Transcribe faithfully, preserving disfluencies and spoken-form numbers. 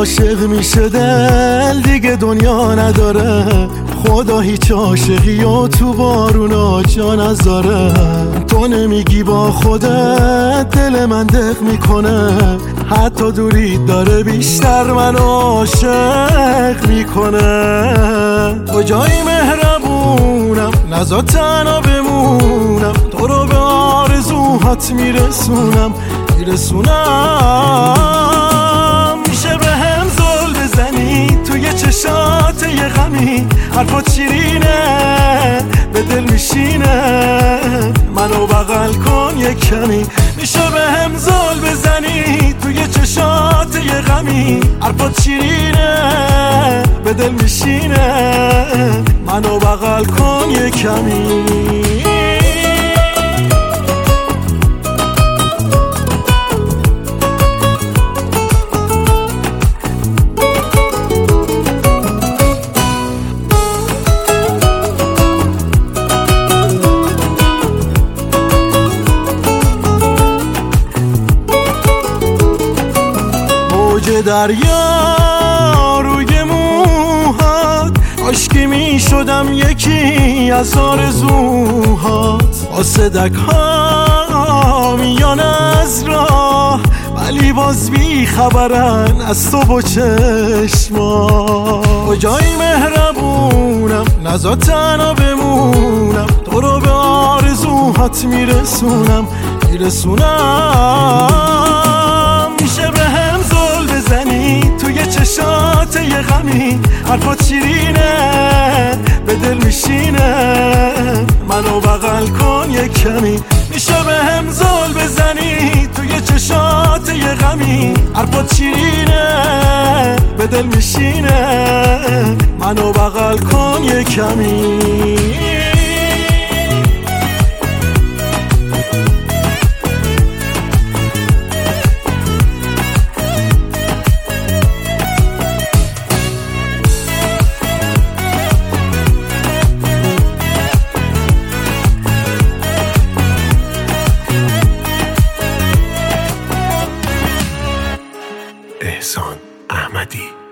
عاشق میشه دل دیگه دنیا نداره، خدا هیچ عاشقی و تو بارونا جا نذاره. تو نمیگی با خودت دل من دق میکنه، حتی دوری داره بیشتر من عاشق میکنه. کجایی مهربونم نزا تنها بمونم، تو رو به آرزوهات میرسونم میرسونم. میشه به هم زل بزنی توی چشات یه غمی، حرفات شیرینه به دل میشینه، منو بغل کن یه کمی. میشه به هم زل بزنی توی چشات یه غمی، حرفات شیرینه به دل میشینه، منو بغل کن یه کمی. موج دریا روی موهات، عاشقی می شدم یکی از آرزوهات. واسه دک ها میان از راه، ولی باز بی خبرن از تو با چشمات. کجایی مهربونم نزا تنها بمونم، تو رو به آرزوهات میرسونم میرسونم. میشه به هم زل بزنی توی چشات یه غمی، حرفات شیرینه به دل میشینه، منو بغل کن یه کمی. میشه به هم زل بزنی توی چشات یه غمی، حرفات شیرینه به دل میشینه، منو بغل کن یه کمی. احسان احمدی.